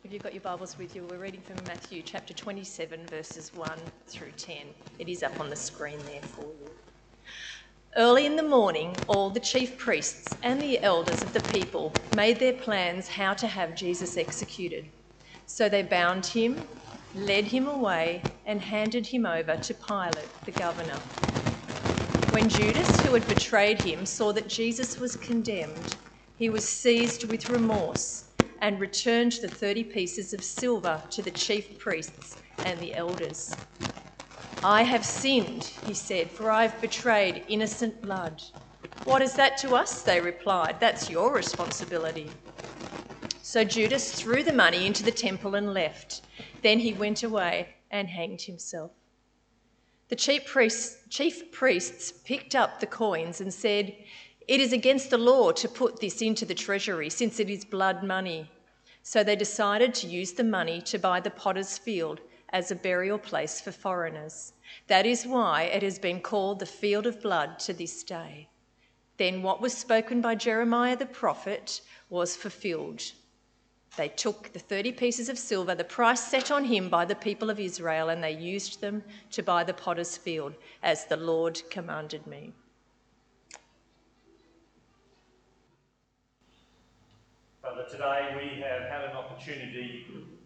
If you've got your Bibles with you, we're reading from Matthew chapter 27, verses 1 through 10. It is up on the screen there for you. Early in the morning, all the chief priests and the elders of the people made their plans how to have Jesus executed. So they bound him, led him away, and handed him over to Pilate, the governor. When Judas, who had betrayed him, saw that Jesus was condemned, he was seized with remorse and returned the 30 pieces of silver to the chief priests and the elders. "I have sinned," he said, "for I've betrayed innocent blood." "What is that to us?" they replied. "That's your responsibility." So Judas threw the money into the temple and left. Then he went away and hanged himself. The chief priests picked up the coins and said, "It is against the law to put this into the treasury, since it is blood money." So they decided to use the money to buy the potter's field as a burial place for foreigners. That is why it has been called the Field of Blood to this day. Then what was spoken by Jeremiah the prophet was fulfilled. They took the 30 pieces of silver, the price set on him by the people of Israel, and they used them to buy the potter's field, as the Lord commanded me. Father, today we have had an opportunity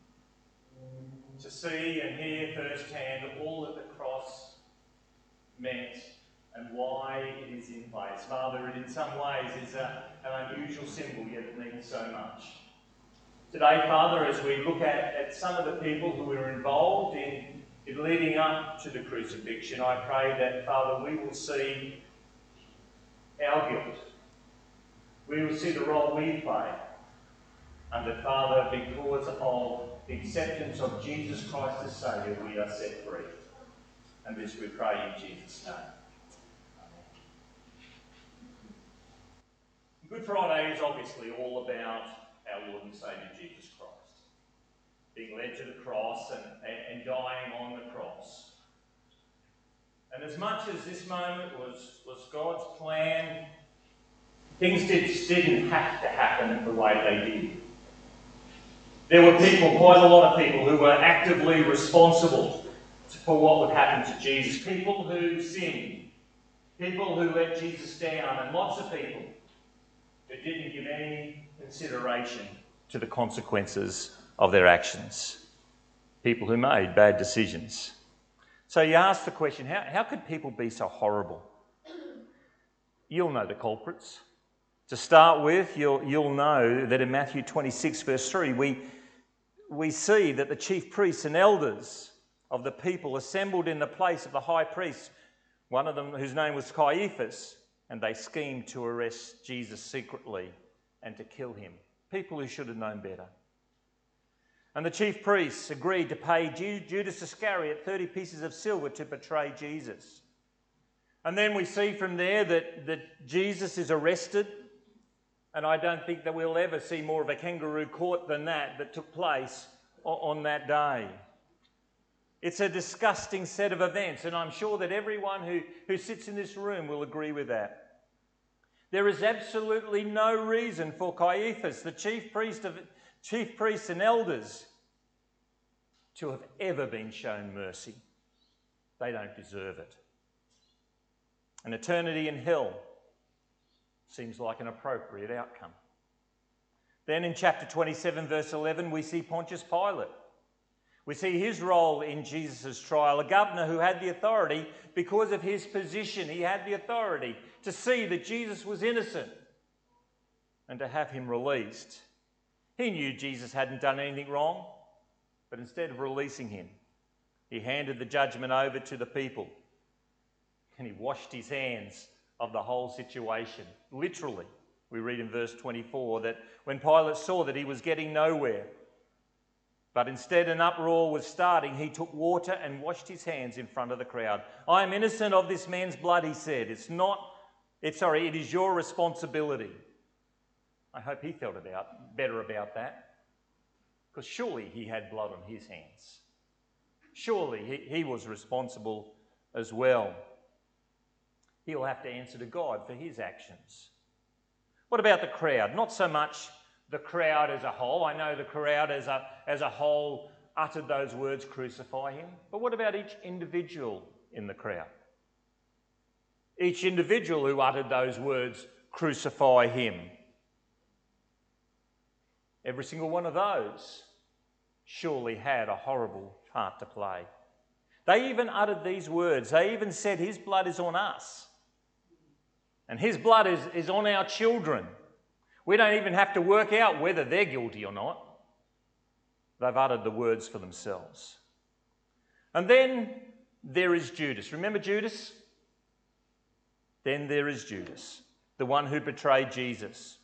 to see and hear firsthand all that the cross meant and why it is in place. Father, it in some ways is an unusual symbol, yet it means so much. Today, Father, as we look at some of the people who were involved in leading up to the crucifixion, I pray that, Father, we will see our guilt. We will see the role we play. And that, Father, because of the acceptance of Jesus Christ as Saviour, we are set free. And this we pray in Jesus' name. Amen. Good Friday is obviously all about our Lord and Saviour Jesus Christ, being led to the cross and dying on the cross. And as much as this moment was God's plan, things didn't have to happen the way they did. There were people, quite a lot of people, who were actively responsible for what would happen to Jesus. People who sinned, people who let Jesus down, and lots of people who didn't give any consideration to the consequences of their actions. People who made bad decisions. So you ask the question, how could people be so horrible? You'll know the culprits. To start with, you'll know that in Matthew 26, verse 3, we see that the chief priests and elders of the people assembled in the place of the high priest, one of them whose name was Caiaphas, and they schemed to arrest Jesus secretly and to kill him. People who should have known better. And the chief priests agreed to pay Judas Iscariot 30 pieces of silver to betray Jesus. And then we see from there that Jesus is arrested. And I don't think that we'll ever see more of a kangaroo court than that took place on that day. It's a disgusting set of events, and I'm sure that everyone who sits in this room will agree with that. There is absolutely no reason for Caiaphas, the chief priests and elders, to have ever been shown mercy. They don't deserve it. An eternity in hell seems like an appropriate outcome. Then in chapter 27, verse 11, we see Pontius Pilate. We see his role in Jesus' trial, a governor who had the authority because of his position. He had the authority to see that Jesus was innocent and to have him released. He knew Jesus hadn't done anything wrong, but instead of releasing him, he handed the judgment over to the people and he washed his hands of the whole situation. Literally, we read in verse 24 that when Pilate saw that he was getting nowhere, but instead an uproar was starting, he took water and washed his hands in front of the crowd. "I am innocent of this man's blood," he said. It is your responsibility. I hope he felt better about that, because surely he had blood on his hands. Surely he was responsible as well. He'll have to answer to God for his actions. What about the crowd? Not so much the crowd as a whole. I know the crowd as a whole uttered those words, crucify him. But what about each individual in the crowd? Each individual who uttered those words, crucify him. Every single one of those surely had a horrible part to play. They even uttered these words. They even said, his blood is on us. And his blood is on our children. We don't even have to work out whether they're guilty or not. They've uttered the words for themselves. And then there is Judas. Remember Judas? Then there is Judas, the one who betrayed Jesus.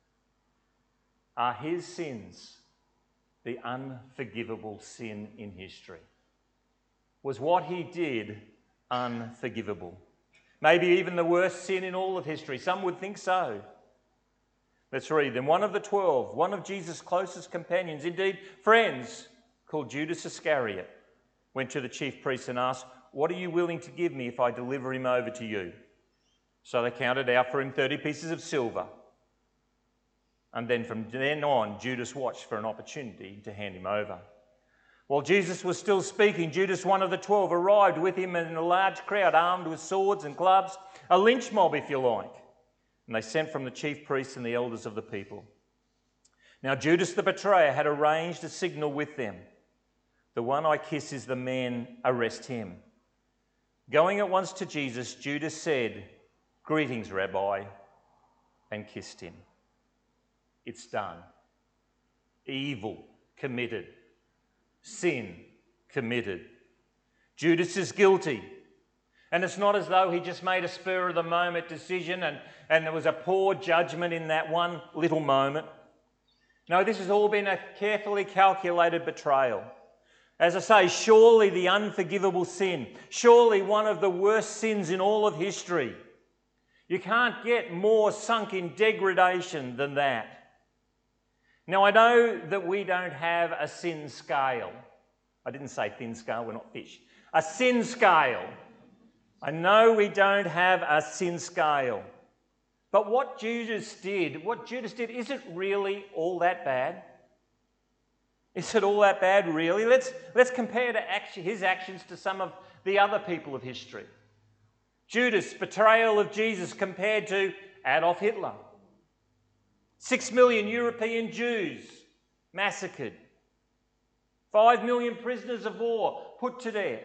Are his sins the unforgivable sin in history? Was what he did unforgivable? Maybe even the worst sin in all of history. Some would think so. Let's read. Then one of the 12, one of Jesus' closest companions, indeed friends, called Judas Iscariot, went to the chief priests and asked, what are you willing to give me if I deliver him over to you? So they counted out for him 30 pieces of silver. And then from then on, Judas watched for an opportunity to hand him over. While Jesus was still speaking, Judas, one of the 12, arrived with him in a large crowd armed with swords and clubs, a lynch mob if you like. And they sent from the chief priests and the elders of the people. Now Judas the betrayer had arranged a signal with them. The one I kiss is the man, arrest him. Going at once to Jesus, Judas said, greetings, Rabbi, and kissed him. It's done. Evil committed. Sin committed. Judas is guilty. And it's not as though he just made a spur-of-the-moment decision and there was a poor judgment in that one little moment. No, this has all been a carefully calculated betrayal. As I say, surely the unforgivable sin, surely one of the worst sins in all of history. You can't get more sunk in degradation than that. Now, I know that we don't have a sin scale. I didn't say thin scale, we're not fish. A sin scale. I know we don't have a sin scale. But what Judas did, is it really all that bad? Is it all that bad, really? Let's compare his actions to some of the other people of history. Judas' betrayal of Jesus compared to Adolf Hitler. 6 million European Jews massacred. 5 million prisoners of war put to death.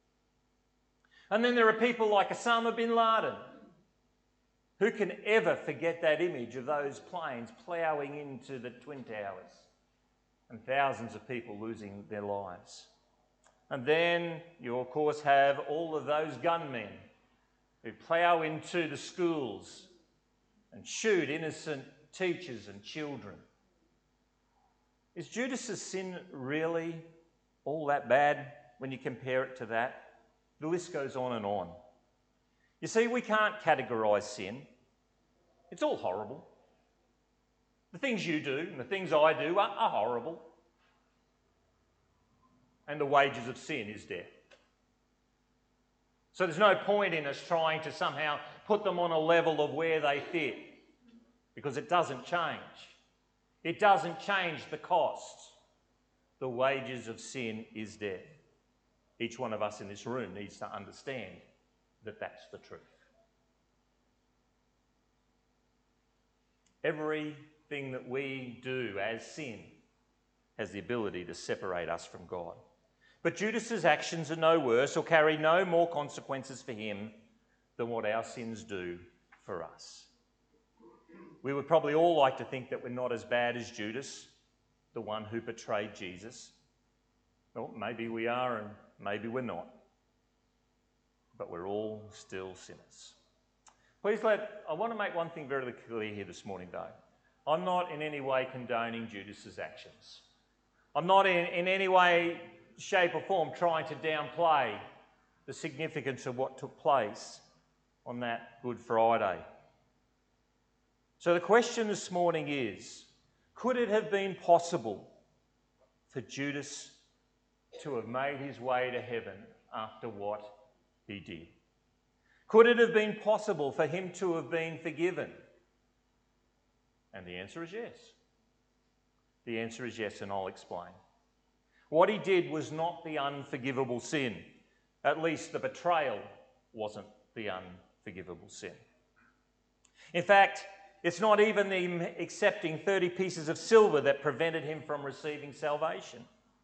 And then there are people like Osama bin Laden. Who can ever forget that image of those planes ploughing into the Twin Towers and thousands of people losing their lives? And then you, of course, have all of those gunmen who plough into the schools and shoot innocent teachers and children. Is Judas' sin really all that bad when you compare it to that? The list goes on and on. You see, we can't categorise sin. It's all horrible. The things you do and the things I do are horrible. And the wages of sin is death. So there's no point in us trying to somehow put them on a level of where they fit, because it doesn't change. It doesn't change the cost. The wages of sin is death. Each one of us in this room needs to understand that that's the truth. Everything that we do as sin has the ability to separate us from God. But Judas's actions are no worse or carry no more consequences for him than what our sins do for us. We would probably all like to think that we're not as bad as Judas, the one who betrayed Jesus. Well, maybe we are and maybe we're not. But we're all still sinners. I want to make one thing very clear here this morning, though. I'm not in any way condoning Judas's actions. I'm not in any way, shape or form trying to downplay the significance of what took place on that Good Friday. So the question this morning is, could it have been possible for Judas to have made his way to heaven after what he did? Could it have been possible for him to have been forgiven? And the answer is yes. The answer is yes, and I'll explain. What he did was not the unforgivable sin. At least the betrayal wasn't the unforgivable sin. In fact, it's not even him accepting 30 pieces of silver that prevented him from receiving salvation.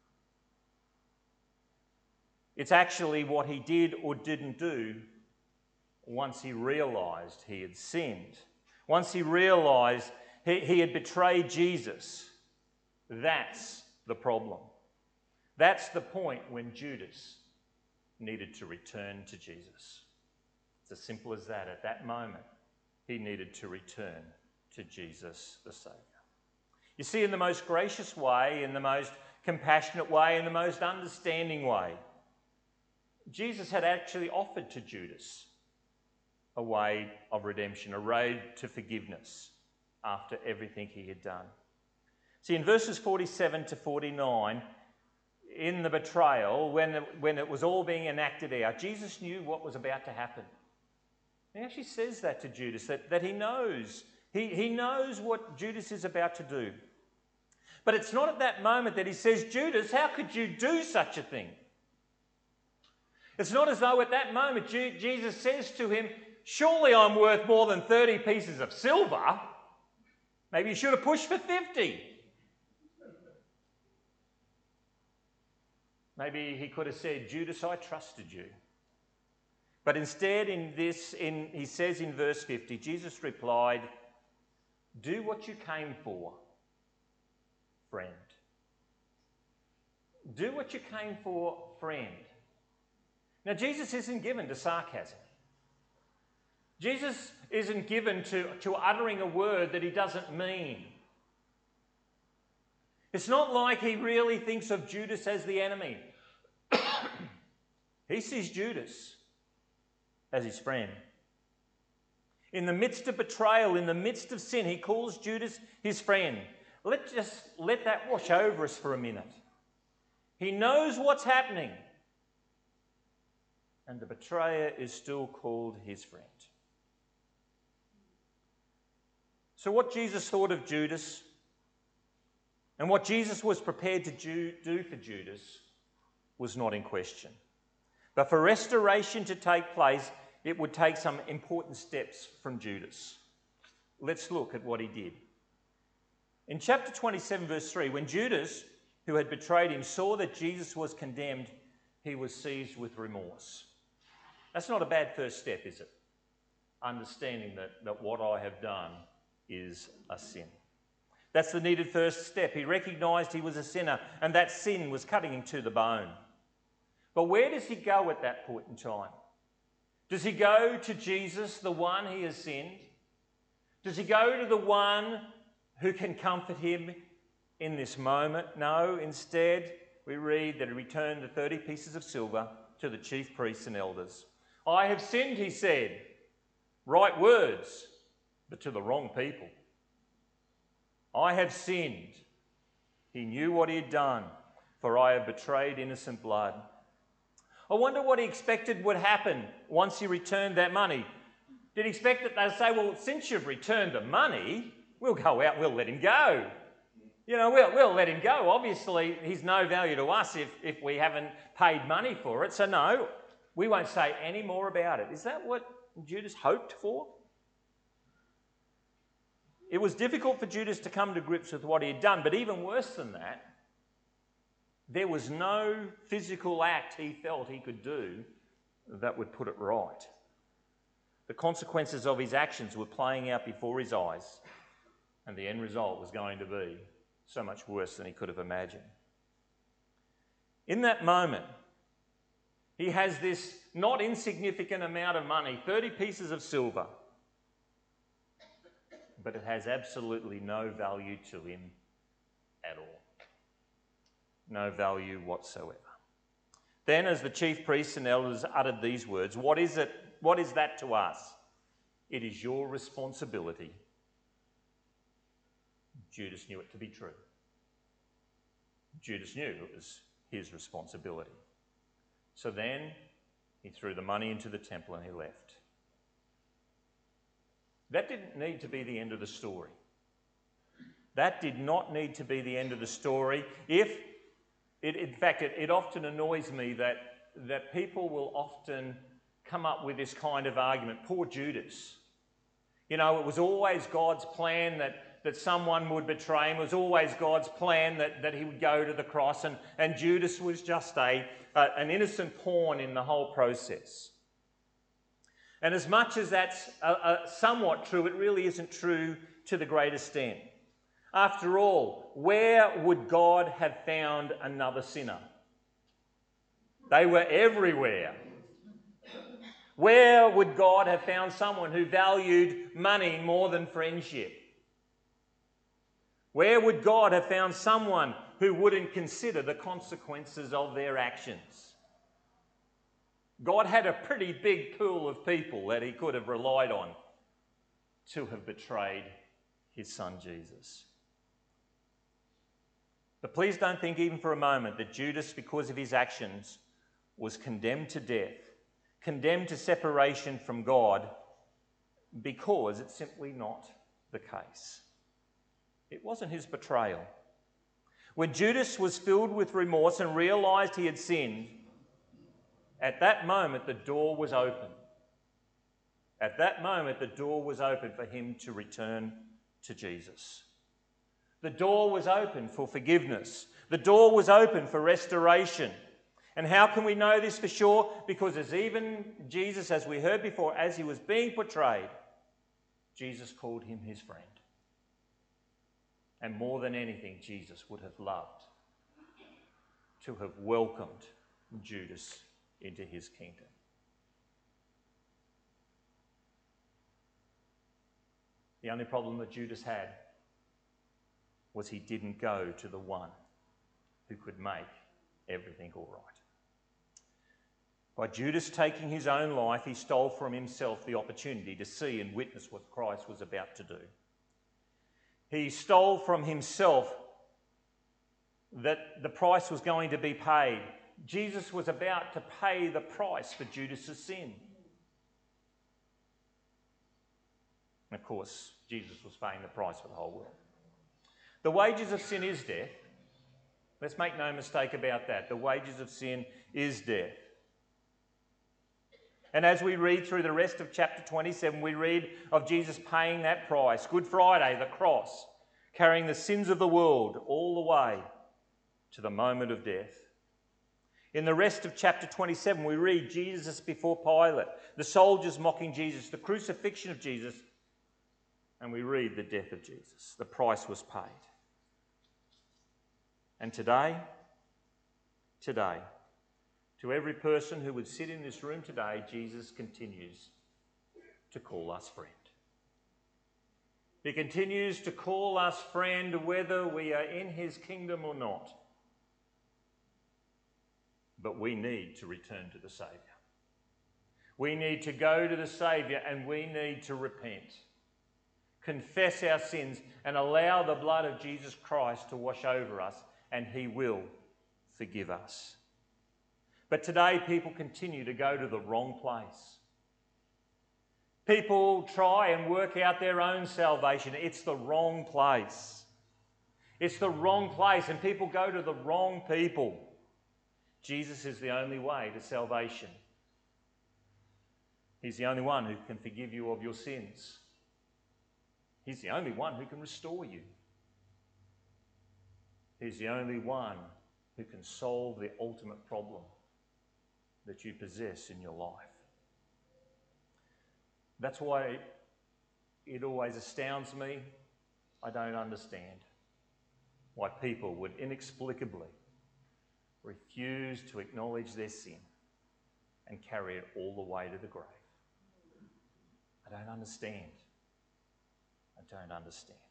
It's actually what he did or didn't do once he realised he had sinned. Once he realised he had betrayed Jesus. That's the problem. That's the point when Judas needed to return to Jesus. It's as simple as that. At that moment, he needed to return to Jesus the Saviour. You see, in the most gracious way, in the most compassionate way, in the most understanding way, Jesus had actually offered to Judas a way of redemption, a road to forgiveness after everything he had done. See, in verses 47 to 49, in the betrayal, when it was all being enacted out, Jesus knew what was about to happen. He actually says that to Judas, that he knows. He knows what Judas is about to do. But it's not at that moment that he says, Judas, how could you do such a thing? It's not as though at that moment Jesus says to him, surely I'm worth more than 30 pieces of silver. Maybe you should have pushed for 50. Maybe he could have said, Judas, I trusted you. But instead he says in verse 50, Jesus replied, do what you came for, friend. Do what you came for, friend. Now, Jesus isn't given to sarcasm. Jesus isn't given to uttering a word that he doesn't mean. It's not like he really thinks of Judas as the enemy. He sees Judas as his friend. In the midst of betrayal, in the midst of sin, he calls Judas his friend. Let that wash over us for a minute. He knows what's happening. And the betrayer is still called his friend. So what Jesus thought of Judas and what Jesus was prepared to do for Judas was not in question. But for restoration to take place, it would take some important steps from Judas. Let's look at what he did. In chapter 27, verse 3, when Judas, who had betrayed him, saw that Jesus was condemned, he was seized with remorse. That's not a bad first step, is it? Understanding that what I have done is a sin. That's the needed first step. He recognised he was a sinner and that sin was cutting him to the bone. But where does he go at that point in time? Does he go to Jesus, the one he has sinned? Does he go to the one who can comfort him in this moment? No, instead we read that he returned the 30 pieces of silver to the chief priests and elders. I have sinned, he said. Right words, but to the wrong people. I have sinned. He knew what he had done, for I have betrayed innocent blood. I wonder what he expected would happen once he returned that money. Did he expect that they'd say, well, since you've returned the money, we'll go out, we'll let him go. You know, we'll let him go. Obviously, he's no value to us if we haven't paid money for it. So no, we won't say any more about it. Is that what Judas hoped for? It was difficult for Judas to come to grips with what he had done, but even worse than that, there was no physical act he felt he could do that would put it right. The consequences of his actions were playing out before his eyes, and the end result was going to be so much worse than he could have imagined. In that moment, he has this not insignificant amount of money, 30 pieces of silver, but it has absolutely no value to him at all. No value whatsoever. Then, as the chief priests and elders uttered these words, what is it? What is that to us? It is your responsibility. Judas knew it to be true. Judas knew it was his responsibility. So then he threw the money into the temple and he left. That didn't need to be the end of the story. That did not need to be the end of the story. In fact, it often annoys me that people will often come up with this kind of argument. Poor Judas. You know, it was always God's plan that someone would betray him. It was always God's plan that he would go to the cross, and Judas was just an innocent pawn in the whole process. And as much as that's somewhat true, it really isn't true to the great extent. After all, where would God have found another sinner? They were everywhere. Where would God have found someone who valued money more than friendship? Where would God have found someone who wouldn't consider the consequences of their actions? God had a pretty big pool of people that he could have relied on to have betrayed his son Jesus. But please don't think even for a moment that Judas, because of his actions, was condemned to death, condemned to separation from God, because it's simply not the case. It wasn't his betrayal. When Judas was filled with remorse and realised he had sinned, at that moment the door was open. At that moment the door was open for him to return to Jesus. The door was open for forgiveness. The door was open for restoration. And how can we know this for sure? Because as even Jesus, as we heard before, as he was being portrayed, Jesus called him his friend. And more than anything, Jesus would have loved to have welcomed Judas into his kingdom. The only problem that Judas had was he didn't go to the one who could make everything all right. By Judas taking his own life, he stole from himself the opportunity to see and witness what Christ was about to do. He stole from himself that the price was going to be paid. Jesus was about to pay the price for Judas's sin. And of course, Jesus was paying the price for the whole world. The wages of sin is death. Let's make no mistake about that. The wages of sin is death. And as we read through the rest of chapter 27, we read of Jesus paying that price. Good Friday, the cross, carrying the sins of the world all the way to the moment of death. In the rest of chapter 27, we read Jesus before Pilate, the soldiers mocking Jesus, the crucifixion of Jesus, and we read the death of Jesus. The price was paid. And today, to every person who would sit in this room today, Jesus continues to call us friend. He continues to call us friend whether we are in his kingdom or not. But we need to return to the Saviour. We need to go to the Saviour and we need to repent. Confess our sins and allow the blood of Jesus Christ to wash over us, and he will forgive us. But today people continue to go to the wrong place. People try and work out their own salvation. It's the wrong place. It's the wrong place, and people go to the wrong people. Jesus is the only way to salvation. He's the only one who can forgive you of your sins. He's the only one who can restore you. He's the only one who can solve the ultimate problem that you possess in your life. That's why it always astounds me. I don't understand why people would inexplicably refuse to acknowledge their sin and carry it all the way to the grave. I don't understand. I don't understand.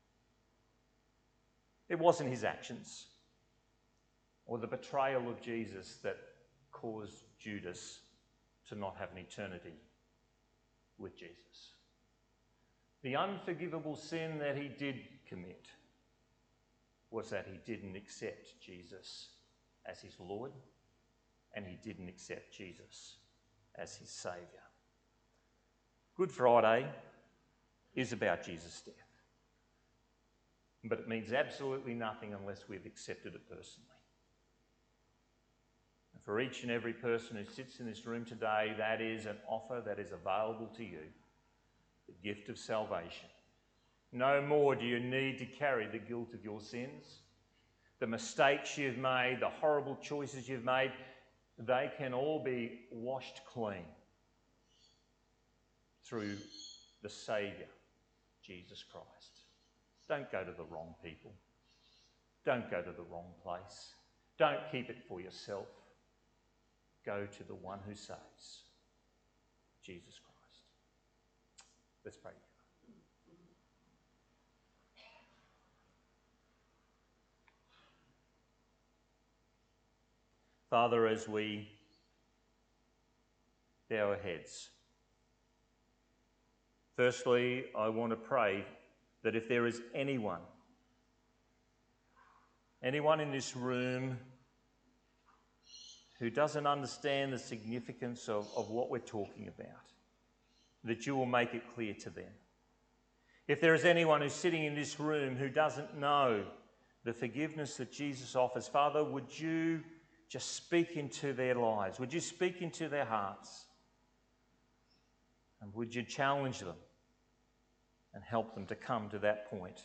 It wasn't his actions or the betrayal of Jesus that caused Judas to not have an eternity with Jesus. The unforgivable sin that he did commit was that he didn't accept Jesus as his Lord, and he didn't accept Jesus as his Saviour. Good Friday is about Jesus' death. but it means absolutely nothing unless we've accepted it personally. And for each and every person who sits in this room today, that is an offer that is available to you, the gift of salvation. No more do you need to carry the guilt of your sins. The mistakes you've made, the horrible choices you've made, they can all be washed clean through the Saviour, Jesus Christ. Don't go to the wrong people. Don't go to the wrong place. Don't keep it for yourself. Go to the one who saves, Jesus Christ. Let's pray. Father, as we bow our heads, firstly, I want to pray that if there is anyone in this room who doesn't understand the significance of what we're talking about, that you will make it clear to them. If there is anyone who's sitting in this room who doesn't know the forgiveness that Jesus offers, Father, would you just speak into their lives? Would you speak into their hearts? And would you challenge them and help them to come to that point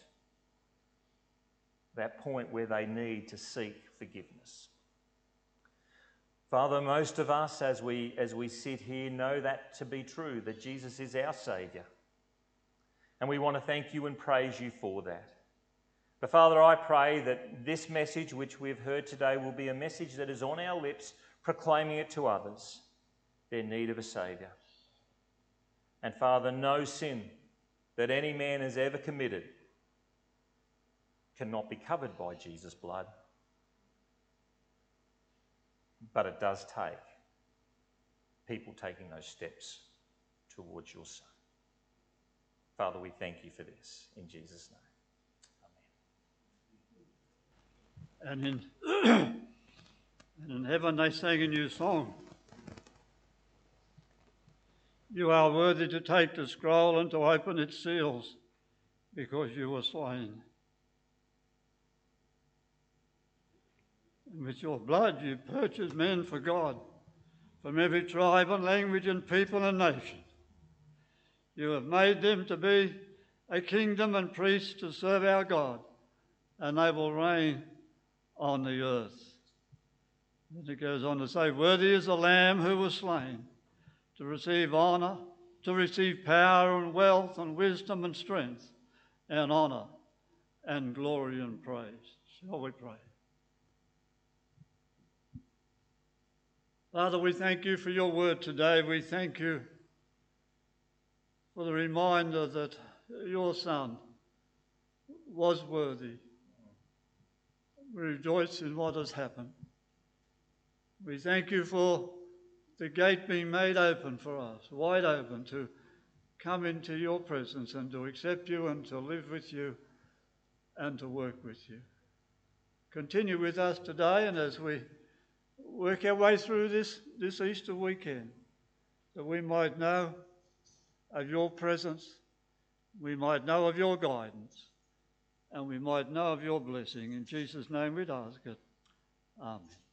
where they need to seek forgiveness? Father, most of us as we sit here know that to be true, that Jesus is our Saviour. And we want to thank you and praise you for that. But Father, I pray that this message which we've heard today will be a message that is on our lips, proclaiming it to others, their need of a Saviour. And Father, no sin that any man has ever committed cannot be covered by Jesus' blood. But it does take people taking those steps towards your Son. Father, we thank you for this. In Jesus' name. And in heaven they sang a new song. You are worthy to take the scroll and to open its seals, because you were slain. And with your blood you purchased men for God, from every tribe and language and people and nation. You have made them to be a kingdom and priests to serve our God, and they will reign on the earth. And it goes on to say, worthy is the Lamb who was slain to receive honour, to receive power and wealth and wisdom and strength and honour and glory and praise. Shall we pray? Father, we thank you for your word today. We thank you for the reminder that your Son was worthy. We rejoice in what has happened. We thank you for the gate being made open for us, wide open, to come into your presence and to accept you and to live with you and to work with you. Continue with us today, and as we work our way through this Easter weekend, that we might know of your presence, we might know of your guidance, and we might know of your blessing. In Jesus' name we'd ask it. Amen.